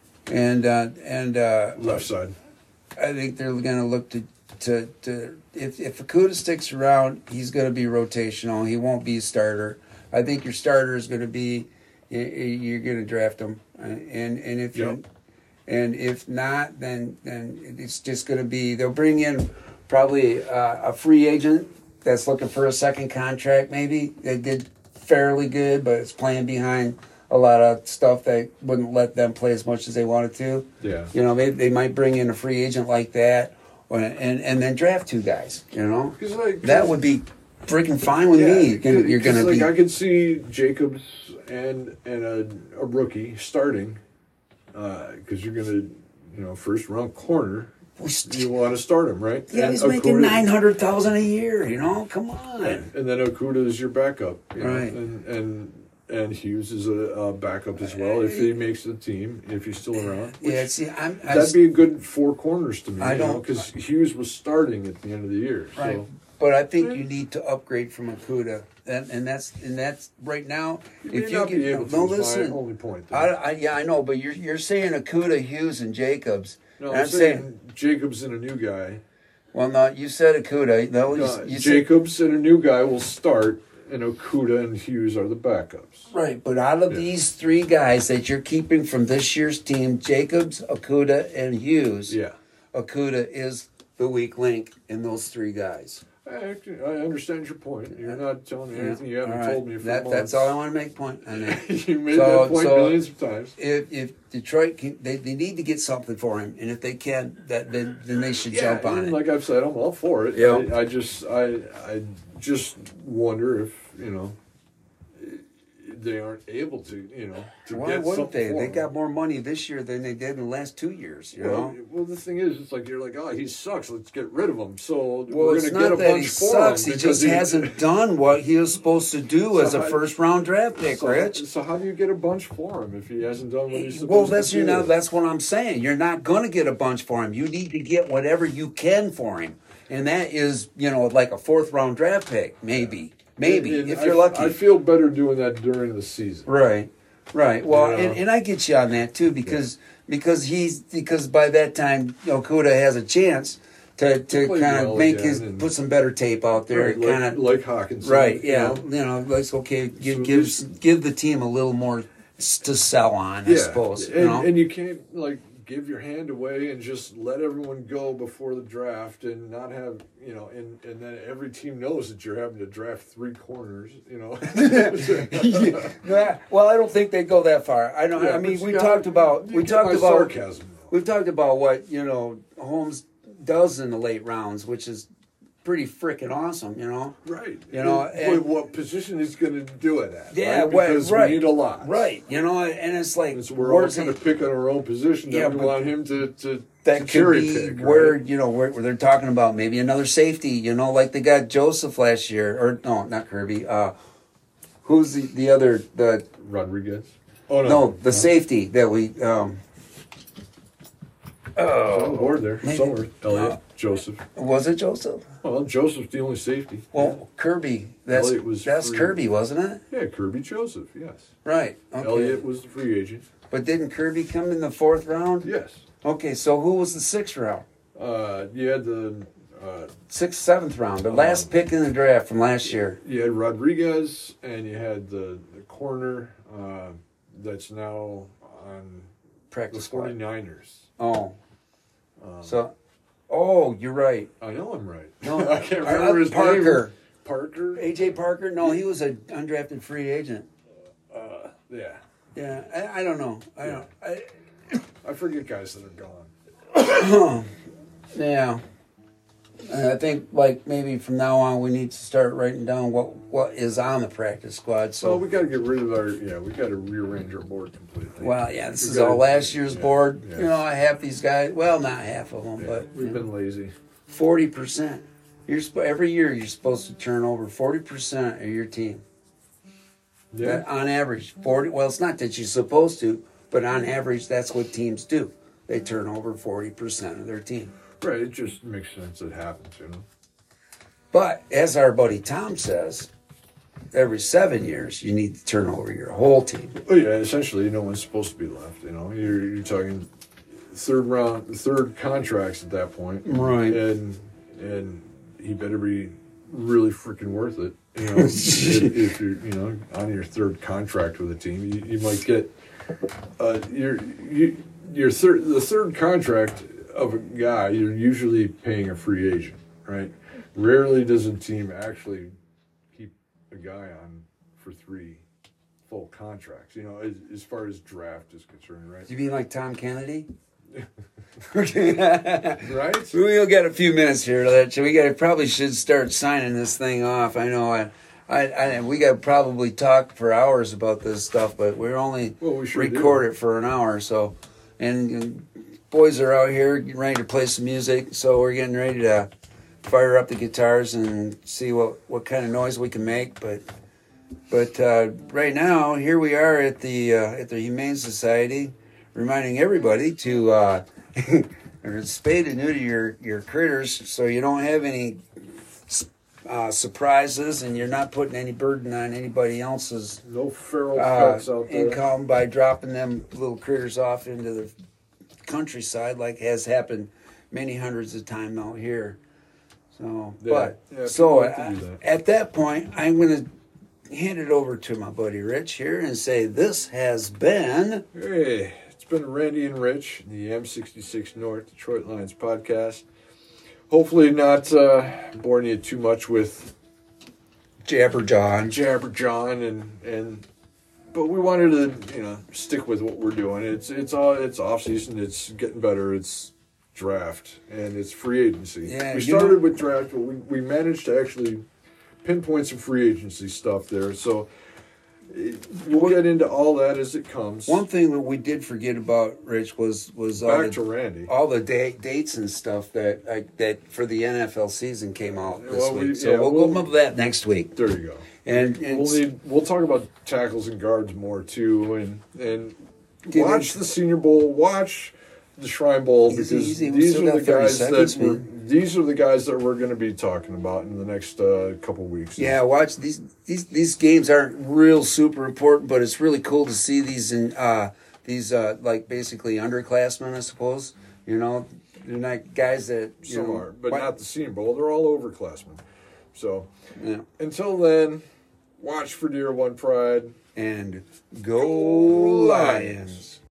Left side. I think they're going to look to if Okuda sticks around, he's going to be rotational. He won't be a starter. I think your starter is going to be you're going to draft him, and if not, then it's just going to be they'll bring in probably a free agent that's looking for a second contract. Maybe they did fairly good, but it's playing behind a lot of stuff that wouldn't let them play as much as they wanted to. Yeah. They might bring in a free agent like that, and then draft 2 guys. That would be freaking fine with me. You're going to be. I could see Jacobs and a rookie starting because you're going to, first round corner. You want to start him, right? Yeah, he's making $900,000 a year. Come on. And then Okuda is your backup, right? And Hughes is a backup as well if he makes the team, if he's still around. That'd be a good 4 corners to me. Because Hughes was starting at the end of the year. Right. So. But I think you need to upgrade from Okuda, and that's right now. If you get listen, my only point. I know, but you're saying Okuda, Hughes, and Jacobs. No, I'm saying Jacobs and a new guy. Well, no, you said Okuda. No, you Jacobs and a new guy will start. And Okuda and Hughes are the backups. Right, but out of these 3 guys that you're keeping from this year's team, Jacobs, Okuda, and Hughes, Okuda is the weak link in those 3 guys. I understand your point. You're not telling me anything you haven't told me for months. That's all I want to make point on that. You made that point millions of times. If Detroit they need to get something for him, and if they can, then they should jump on it. Like I've said, I'm all for it. I just wonder if they aren't able to, you know, to Why get wouldn't something they? for They him. got more money this year than they did in the last 2 years. You know. Well, the thing is, it's like you're like, oh, he sucks. Let's get rid of him. So Well, we're it's going to get not a that bunch he for sucks. him He because just hasn't done what he was supposed to do So as a how- first-round draft pick, Rich. So how do you get a bunch for him if he hasn't done what he's supposed Well, to do? that's what I'm saying. You're not going to get a bunch for him. You need to get whatever you can for him, and that is, you know, like a fourth-round draft pick, maybe, And if you're lucky. I feel better doing that during the season. Right. Well, You know? and I get you on that too because by that time, you know, Kuda has a chance to Play kind well of make again his and- put some better tape out there, Right, kind of like Hawkinson. right. you Yeah, know? you know, like okay, So give the team a little more to sell on, I suppose. And, You know? and you can't like give your hand away and just let everyone go before the draft and not have, you know, and then every team knows that you're having to draft 3 corners, you know. Yeah, well, I don't think they go that far. I don't. Yeah, I mean, but we you talked about you get my sarcasm. Though. we've talked about what, you know, Holmes does in the late rounds, which is pretty freaking awesome. You know. Right. You know, and- what position he's going to do it at? Yeah, right? Because right. we need a lot. Right. You know, and it's like And so we're all where's going to he- pick on our own position. Yeah, Yeah, we but want him to that could cherry be pick. where right? you know where they're talking about maybe another safety. You know, like they got Joseph last year, or no, not Kirby. Who's the other the Rodriguez. Oh no the safety that we on board there maybe- somewhere. Elliott, Joseph. was it Joseph? Well, Joseph's the only safety. Well, Kirby. Elliott was That's free. Kirby, wasn't it? Yeah, Kirby Joseph. Yes. Right. Okay. Elliott was the free agent. But didn't Kirby come in the 4th round? Yes. Okay, so who was the 6th round? You had the 6th, 7th round, the last pick in the draft from last year. you had Rodriguez, and you had the corner that's now on the Practice squad. 49ers. Oh. You're right. I know I'm right. No, I can't remember his Parker. name. Parker. AJ Parker? No, he was an undrafted free agent. Yeah. Yeah, I don't know. I forget guys that are gone. Yeah. And I think like maybe from now on we need to start writing down what is on the practice squad. So So we got to get rid of our. Yeah, we got to rearrange our board completely. well, yeah, this We is gotta- all last year's yeah, board. yeah. You know, half these guys. Well, not half of them, Yeah, but we've been lazy. 40%. Every year you're supposed to turn over 40% of your team. Yeah. That, on average, 40. Well, it's not that you're supposed to, but on average, that's what teams do. They turn over 40% of their team. Right. It just makes sense. It happens, you know. But as our buddy Tom says, every 7 years you need to turn over your whole team. Oh yeah. Essentially, no one's supposed to be left. You know, you're talking third contracts at that point, Right. And he better be really freaking worth it. You know, if you're on your third contract with a team, you might get the third contract of a guy. You're usually paying a free agent, right? Rarely does a team actually keep a guy on for 3 full contracts. You know, as far as draft is concerned, right? You mean like Tom Kennedy? Right? We'll get a few minutes here. We probably should start signing this thing off. I know we got to probably talk for hours about this stuff, but we're only We sure record do. it for an hour. So, and boys are out here getting ready to play some music. So we're getting ready to fire up the guitars and see what kind of noise we can make. But right now, here we are at the Humane Society, reminding everybody to spay and neuter your critters, so you don't have any surprises, and you're not putting any burden on anybody else's No feral pets out there. income by dropping them little critters off into the countryside, like has happened many hundreds of times out here. So, Yeah, people like to do that. at that point, I'm going to hand it over to my buddy Rich here and say this has been. Hey, it's been Randy and Rich, the M66 North Detroit Lions podcast. Hopefully not boring you too much with Jabber John. but we wanted to stick with what we're doing. It's off season. It's getting better. It's draft and it's free agency. Yeah, we started with draft, but we managed to actually pinpoint some free agency stuff there. So We'll get into all that as it comes. One thing that we did forget about, Rich, was Back to Randy. all the dates and stuff that for the NFL season came out this week. So we'll go over that next week. There you go. And we'll talk about tackles and guards more too, and Dude, watch the Senior Bowl, watch the Shrine Bowl, because these are the guys that we're going to be talking about in the next couple weeks. Yeah, watch these games aren't real super important, but it's really cool to see these like basically underclassmen, I suppose. You know, they're not guys that some are, but not the Senior Bowl. They're all overclassmen. So yeah. Until then, watch for Deer One Pride and go Lions.